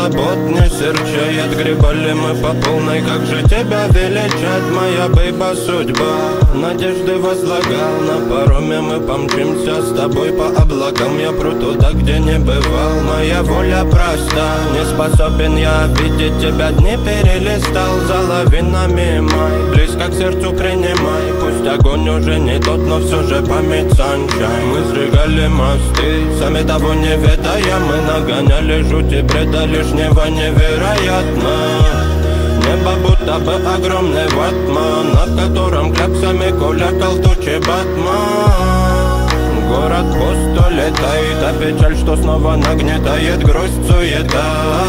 забот не серчает. Гребали мы по полной, как же тебя величать, моя бейба судьба. Надежды возлагал, на пароме мы помчимся с тобой по облакам. Я пру туда, где не бывал, моя воля проста. Не способен я видеть тебя, дни перелистал за лавинами май. Близко к сердцу принимай, пусть огонь уже не тот, но все же память sunshine. Мы сжигали мосты, сами того не ведая, мы нагоняли жути бреда лишнего невероятно. Небо будто бы огромный ватман, на котором кляксами кулякал тучи батман. Город пусто летает, а печаль, что снова нагнетает грусть, суета.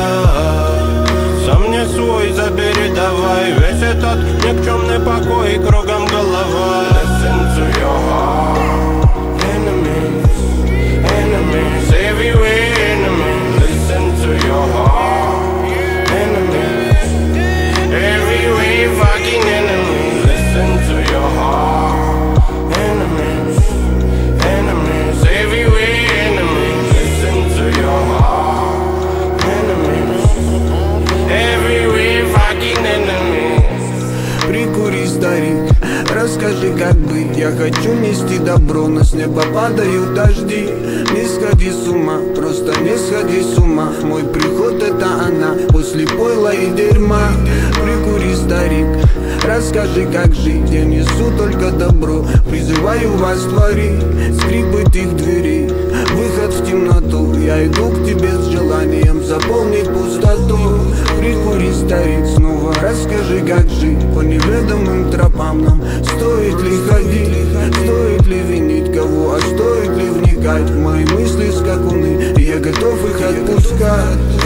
Сам не свой, забери давай весь этот никчемный покой, кругом голова. Listen to your heart, enemies, enemies, everywhere enemies. Listen to your heart, enemies, everywhere fucking enemies. Listen to your heart, enemies, enemies, everywhere enemies. Listen to your heart, enemies, everywhere fucking enemies. Прикури, старик, расскажи, как быть. Я хочу нести добро, но с неба падают дожди. Не сходи с ума, просто не сходи с ума. Мой приход это она, после пойла и дерьма. Прикури, старик, расскажи, как жить. Я несу только добро, призываю вас творить. Скрип этих дверей, выход в темноту. Я иду к тебе с желанием заполнить пустоту. Прикури, старик, снова расскажи, как жить. По неведомым тропам нам стоит ли ходить? Стоит ли винить кого, а стоит ли вникать в мои мысли скакуны? Я готов их отпускать.